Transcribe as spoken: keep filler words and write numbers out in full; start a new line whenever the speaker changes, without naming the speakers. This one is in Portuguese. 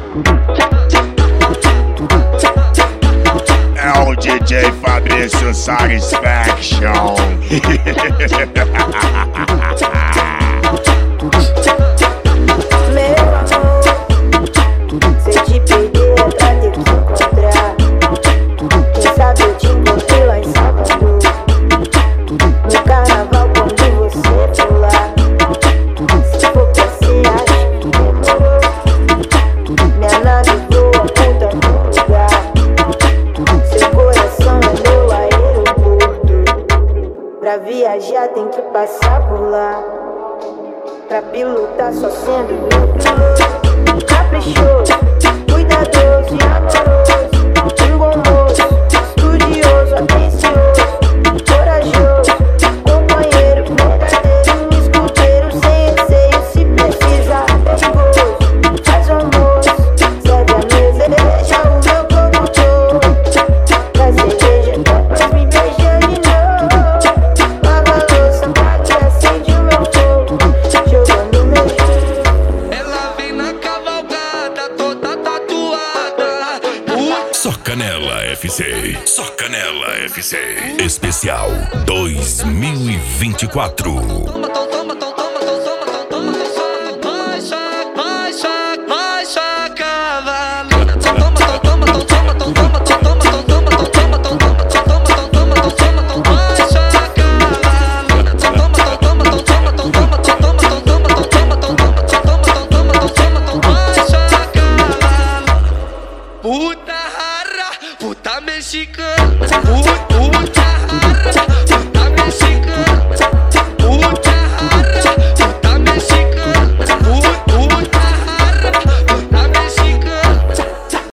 É o D J Fabrício Satisfaction.
Meu amor, se eu te perder é pra ter que encontrar. Quem sabe eu te encontrei lá em Salvador, no carnaval quando você for lá. Se for pra ser, acho que demorou. Minha nave voa, aponta no lugar. Seu coração é meu aeroporto. Pra viajar tem que passar por lá. Pra pilotar só sendo meu piloto. Caprichoso, cuidadoso e amoroso. Um bom moço, estudioso, atencioso, corajoso, companheiro verdadeiro, um escuteiro sem receio. Se precisar, perigoso, faz o almoço, serve a mesa, deixa o meu corpo todo. Traz cerveja, depois me beija de novo. Lava a louça, apaga e acende o meu fogo, jogando meu jogo.
Ela vem na cavalgada, toda tatuada. Uh.
Só Canela F C. Só Canela F C. Especial dois mil e vinte e quatro.
Toma, toma, toma, toma, toma, toma, toma, toma. Vai, chac, vai, chac, vai, chac, cavalina. Toma, toma, toma, toma, toma, toma, toma, toma, toma, toma, toma, toma, toma, toma, toma, vai, chac, cavalina. Toma, toma, toma, toma, toma, toma, toma, toma, toma, toma, toma, vai, chac, cavalina. Puta rara, puta mexicana, puta